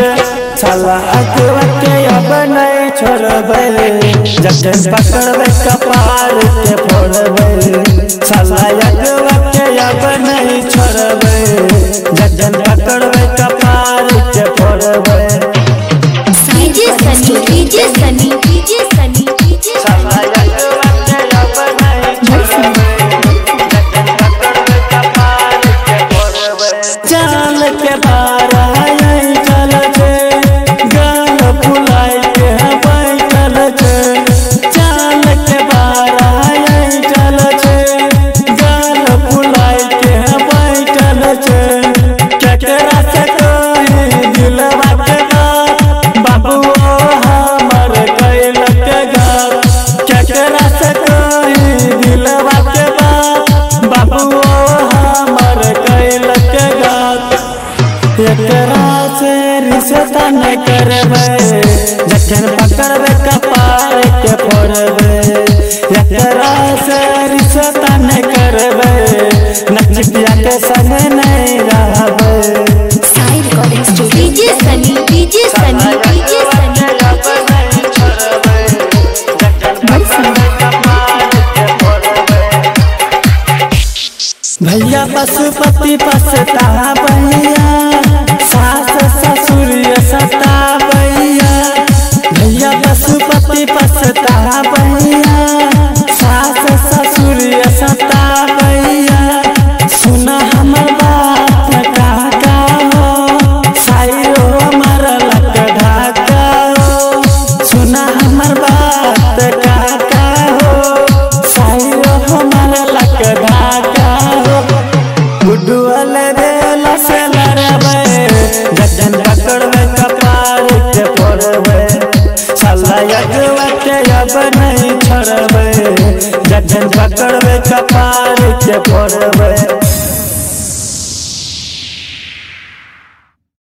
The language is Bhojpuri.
के साला अगवा के अब नहीं छोड़बे जब पकड़बे कपार के फोड़बे साला अगवा के अब नहीं छोड़बे जब पकड़बे कपार के फोड़बे डीजे सनी साला अगवा के अब नहीं छोड़बे जब पकड़बे कपार के फोड़बे चाल के बारा यही चल छे गाल फुलाई के बैठल छे चाल के बारा यही चल छे गाल फुलाई के बैठल छे केकरा से कही दिलवा के बात बाबुओ हमर कैलक घात केकरा से कही दिलवा के बात बाबुओ हमर कैलक घात एकरा से रिश्ता न करबे जखन पकड़बे कपार के फोड़बे एकरा से रिश्ता न करबे नचिया के संग नहीं रहबे डीजे सनी भैया पशुपति पसता भैया सास ससुर सता भैया भैया पशुपति पसता भैया सास ससुर सता भैया सुना हमर बात काका हो साइरो मरलक ढाका हो सुना हमर बात काका हो साइरो मरलक ढाका गुडुअल बेला से लड़बे जखन पकड़बे कपार के फोड़बे साला अगवा के अब नहीं छोड़बे जखन पकड़बे कपार के फोड़बे।